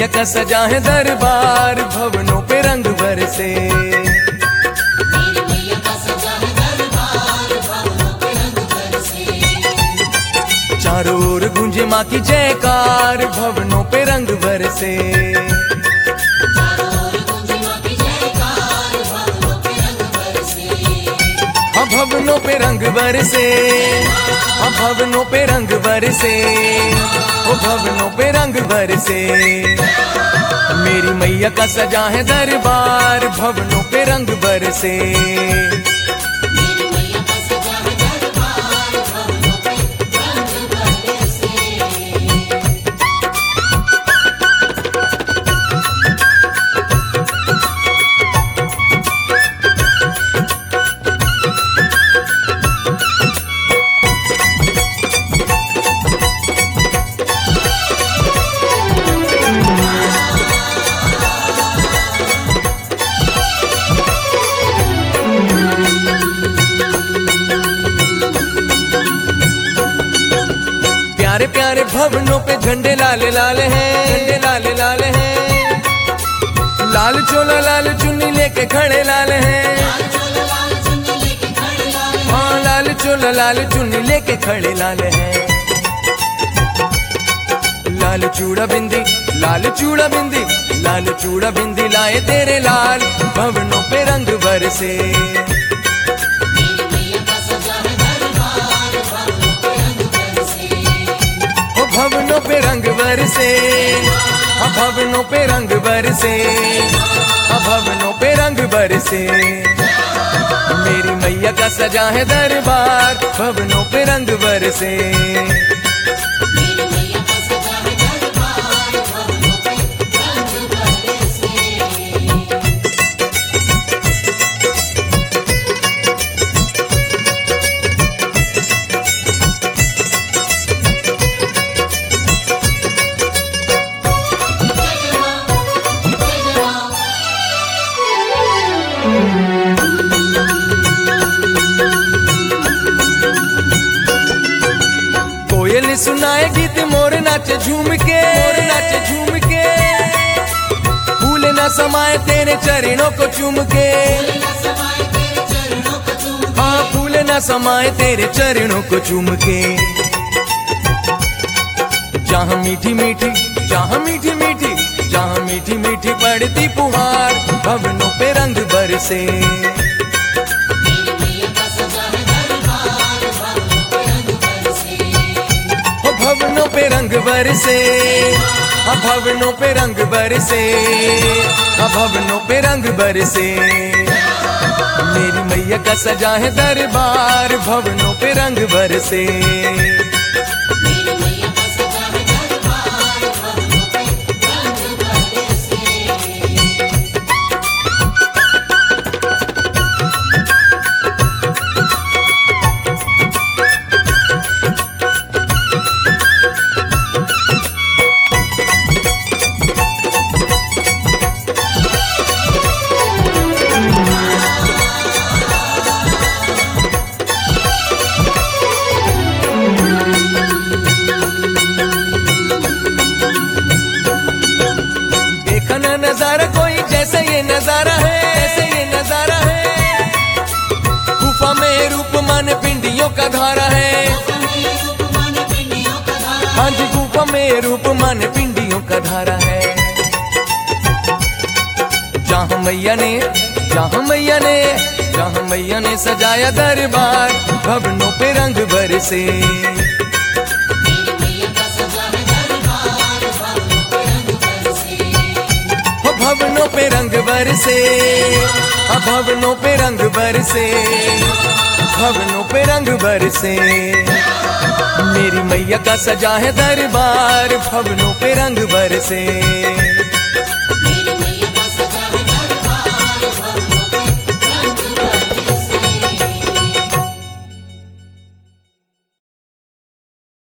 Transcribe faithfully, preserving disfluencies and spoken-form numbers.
मैया का सजा है दरबार, भवनों पे रंग बरसे। मेरी मैया का सजा है दरबार, भवनों पे रंग बरसे। चारों ओर गूंजे माँ की जयकार, भवनों पे रंग बरसे। चारों ओर गूंजे माँ की जयकार, भवनों पे रंग बरसे। हाँ भवनों पे रंग बरसे, हाँ भवनों पे रंग बरसे, ओ भवनों पे रंग बरसे। मेरी मैया का सजा है दरबार, भवनों पे रंग बरसे। मेरी मैया का सजा है दरबार, भवनों पे रंग बरसे। प्यारे प्यारे भवनों पे झंडे लाल लाल हैं, झंडे लाल लाल हैं। लाल चोला लाल चुन्नी लेके खड़े लाल हैं, लाल चोला लाल चुन्नी लेके खड़े लाल हैं। हाँ लाल चोला लाल चुन्नी लेके खड़े लाल हैं। लाल चूड़ा बिंदी, लाल चूड़ा बिंदी, लाल चूड़ा बिंदी लाए तेरे लाल, भवनों पे रंग बरसे। मेरी मैया का सजा है दरबार, भवनों पे रंग बरसे। ओ भवनों पे रंग बरसे, हाँ भवनों पे रंग बरसे, हाँ भवनों पे रंग बरसे। मेरी मैया का सजा है दरबार, भवनों पे रंग बरसे। मेरी मैया का सजा है दरबार, भवनों पे रंग बरसे। कोयल सुनाए गीत मोर नाचे झूम के, मोर नाचे झूम के। फूल न समाए तेरे चरणों को चूम के, फूल न समाए तेरे चरणों को चूम के। हाँ फूल न समाए तेरे चरणों को चूम के। जहाँ मीठी मीठी, जहाँ मीठी मीठी, जहाँ मीठी मीठी पड़ती पुहार, भवनों पे रंग बरसे। मेरी मैया का सजा है दरबार, भवनों पे रंग बरसे। ओ भवनों पे रंग बरसे, हाँ भवनों पे रंग बरसे, हाँ भवनों पे रंग बरसे। मेरी मैया का सजा है दरबार, भवनों पे रंग बरसे। मेरी मैया का सजा है दरबार, भवनों पे रंग बरसे। देखा ना नजारा कोई जैसे ये नजारा है, जैसे ये नजारा है। गुफा में रूप मन पिंडियों का धारा है, हाँ जी गुफा में रूप मन पिंडियों का धारा है। जहाँ मैया ने, जहाँ मैया ने, जहाँ मैया ने सजाया दरबार, भवनों पे रंग बरसे। मेरी मैया का सजा है दरबार, भवनों पे रंग बरसे। हो भवनों पे रंग बरसे, हाँ भवनों पे रंग बरसे, भवनों पे रंग बरसे। मेरी मैया का सजा है दरबार, भवनों पे रंग बरसे।